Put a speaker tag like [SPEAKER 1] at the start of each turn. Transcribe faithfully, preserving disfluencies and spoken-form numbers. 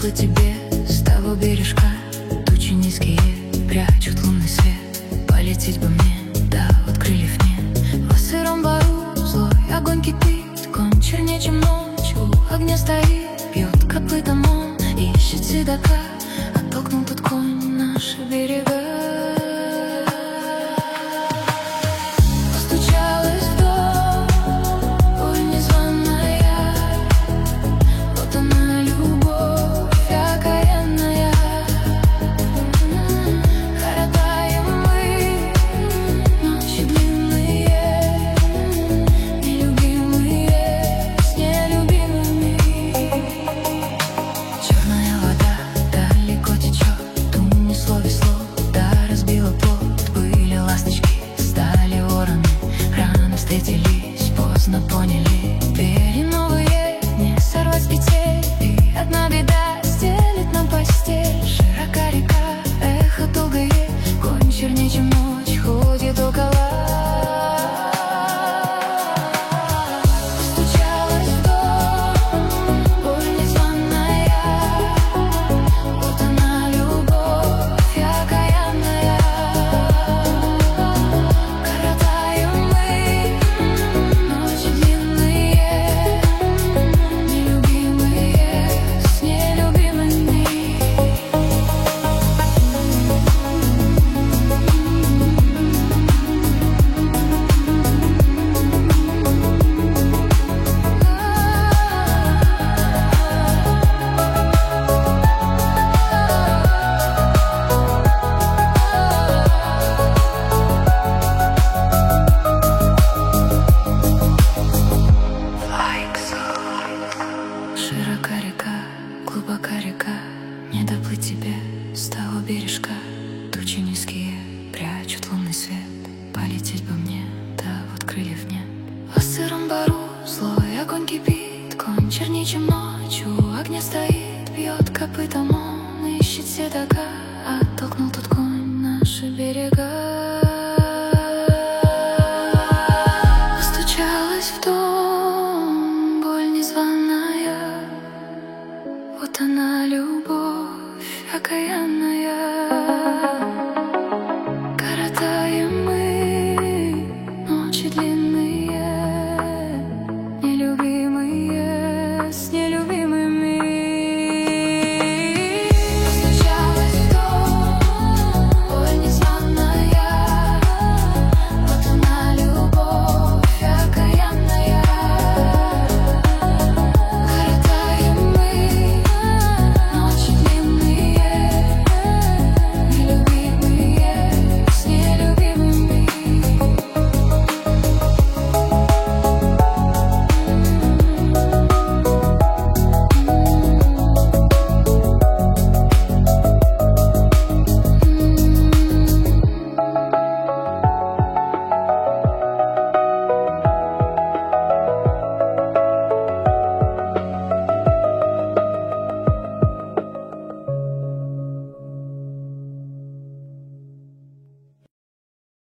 [SPEAKER 1] доплыть тебе с того бережка. Тучи низкие прячут лунный свет. Полететь бы мне, да вот крыльев нет. В сыром бару злой огонь кипит. Конь чернее, чем ночь, у огня стоит. Бьет копытом он, ищет седока. Оттолкнул тот конь наши берега. Поздно поняли, двери новые не сорвать с петель. И одна беда стелит нам постель. Широка река, эхо долгое, конь чернее, чем ночь, ходит около. Широка река, глубока река, не доплыть тебе с того бережка. Тучи низкие прячут лунный свет. Полететь бы мне, да вот крыльев нет. В сыром бару злой огонь кипит. Конь чернее, чем ночь, у огня стоит. Бьет копытом он, ищет седока. Оттолкнул тот конь наши берега. Постучалась в дом боль незваная. Вот она, любовь окаянная.